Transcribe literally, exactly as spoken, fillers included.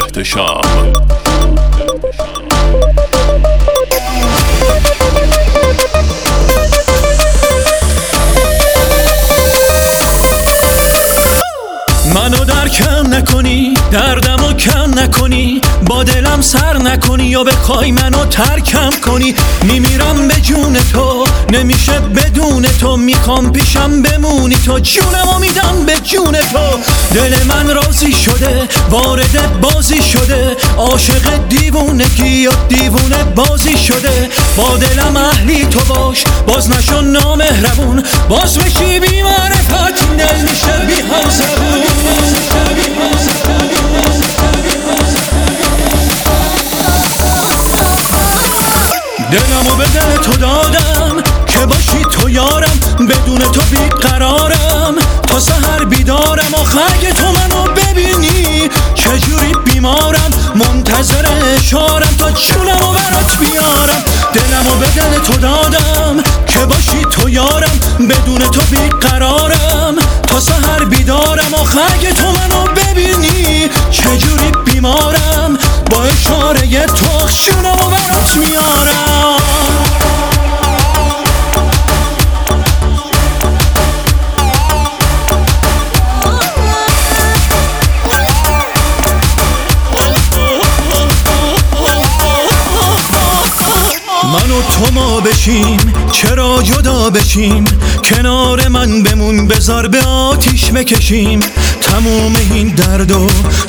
احتشام. منو درکم نکنی، دردمو کم نکنی، با دلم سر نکنی یا بخوای منو ترکم کنی. میمیرم به جون تو، نمیشه بدون تو، میخوام پیشم بمونی تو، جونمو میدم به جون تو. دل من راضی شده، وارد بازی شده، عاشق دیوونگی و دیوونه بازی شده. با دلم اهلی تو باش، باز نشو نامهربون، باز بشی بی معرفت، دل میشه بی همزبون. دلمو به دل تو دادم که باشی تو یارم، بدون تو بیقرارم، تا سحر بیدارم. آخه اگه تو منو ببینی چجوری بیمارم، منتظر اشارم تا جونمو برات بیارم. دلمو به دل تو دادم که باشی تو یارم، بدون تو بیقرارم، تا سحر بیدارم. آخه اگه تو منو ببینی چجوری بیمارم، با اشاره تو جونمو برات میارم. من و تو ما بشیم، چرا جدا بشیم، کنار من بمون، بذار به آتیش بکشیم. تموم این درد و